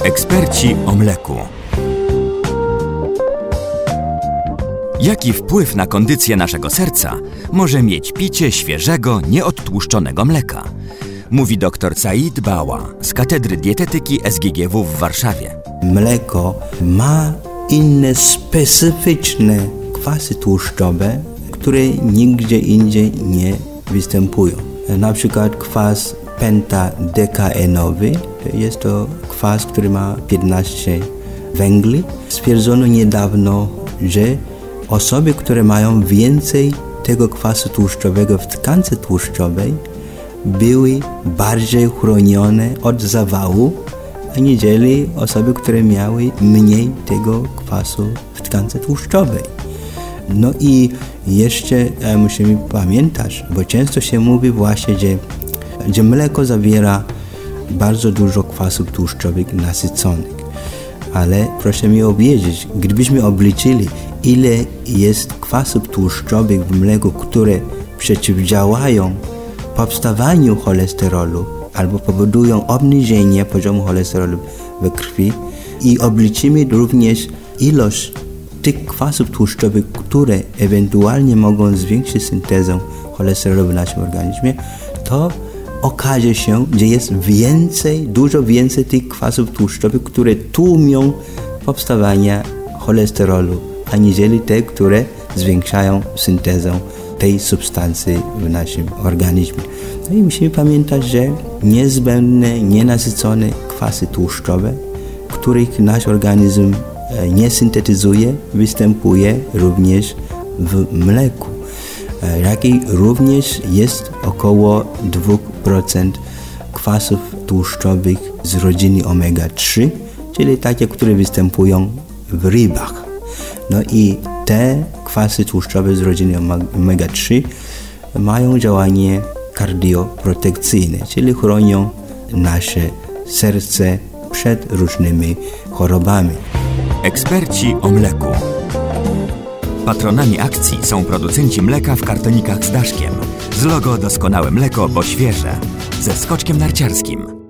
Eksperci o mleku. Jaki wpływ na kondycję naszego serca może mieć picie świeżego, nieodtłuszczonego mleka? Mówi dr Said Bała z Katedry Dietetyki SGGW w Warszawie. Mleko ma inne specyficzne kwasy tłuszczowe, które nigdzie indziej nie występują. Na przykład kwas pentadekaenowy, jest to kwas, który ma 15 węgli. Stwierdzono niedawno, że osoby, które mają więcej tego kwasu tłuszczowego w tkance tłuszczowej, były bardziej chronione od zawału, aniżeli osoby, które miały mniej tego kwasu w tkance tłuszczowej. No i jeszcze musimy pamiętać, bo często się mówi właśnie, że mleko zawiera bardzo dużo kwasów tłuszczowych nasyconych. Ale proszę mi powiedzieć, gdybyśmy obliczyli, ile jest kwasów tłuszczowych w mleku, które przeciwdziałają powstawaniu cholesterolu albo powodują obniżenie poziomu cholesterolu we krwi, i obliczymy również ilość tych kwasów tłuszczowych, które ewentualnie mogą zwiększyć syntezę cholesterolu w naszym organizmie, to okaże się, że jest dużo więcej tych kwasów tłuszczowych, które tłumią powstawanie cholesterolu, aniżeli te, które zwiększają syntezę tej substancji w naszym organizmie. No i musimy pamiętać, że niezbędne, nienasycone kwasy tłuszczowe, których nasz organizm nie syntetyzuje, występuje również w mleku. Jak i również jest około 2% kwasów tłuszczowych z rodziny omega-3, czyli takie, które występują w rybach. No i te kwasy tłuszczowe z rodziny omega-3 mają działanie kardioprotekcyjne, czyli chronią nasze serce przed różnymi chorobami. Eksperci o mleku. Patronami akcji są producenci mleka w kartonikach z daszkiem z logo Doskonałe mleko, bo świeże, ze skoczkiem narciarskim.